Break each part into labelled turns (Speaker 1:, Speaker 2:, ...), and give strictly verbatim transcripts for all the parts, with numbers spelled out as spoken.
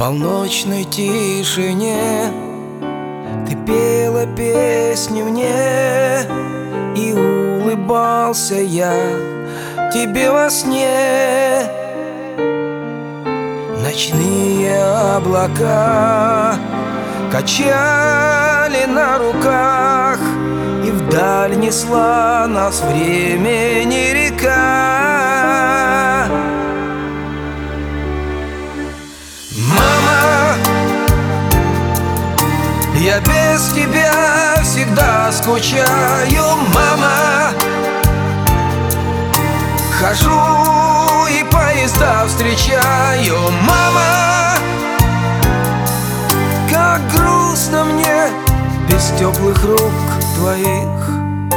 Speaker 1: полночной тишине ты пела песни мне, и улыбался я тебе во сне. Ночные облака качали на руках, и вдаль несла нас времени река. Мама, я без тебя всегда скучаю. Мама, хожу и поезда встречаю. Мама, как грустно мне без теплых рук твоих.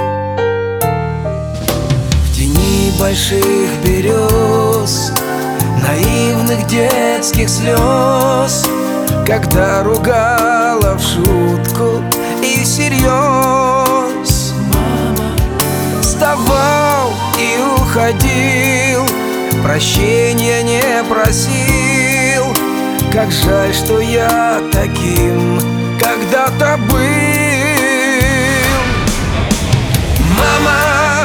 Speaker 1: В тени больших берез, наивных детских слез, когда ругала в шутку и всерьез. Мама, вставал и уходил, прощения не просил. Как жаль, что я таким когда-то был. Мама,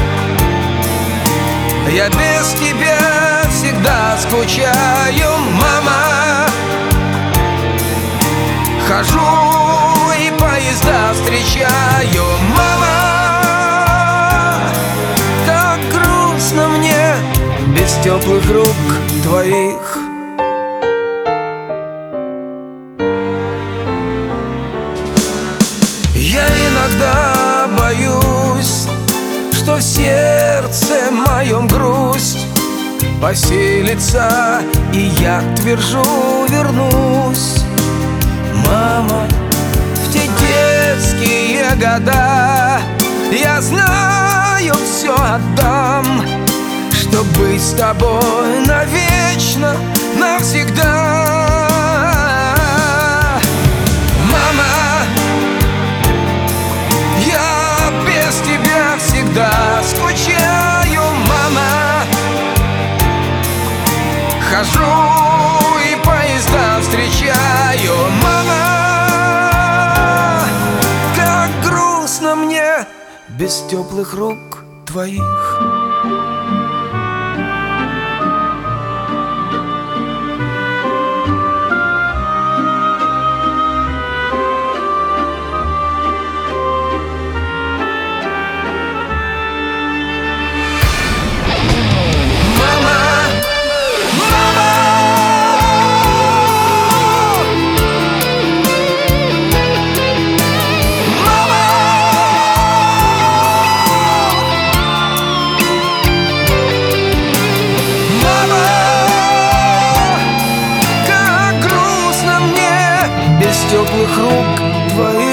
Speaker 1: я без тебя всегда скучаю. Мама, хожу и поезда встречаю. Мама, так грустно мне без теплых рук твоих. Я иногда боюсь, что в сердце моем грусть поселится, и я твержу вернусь. Мама, в те детские года я знаю, все отдам, чтоб быть с тобой навечно, навсегда. Мама, я без тебя всегда скучаю. Мама, хожу и поезда встречаю. Мама, как грустно мне без теплых рук твоих. Теплых рук твоих.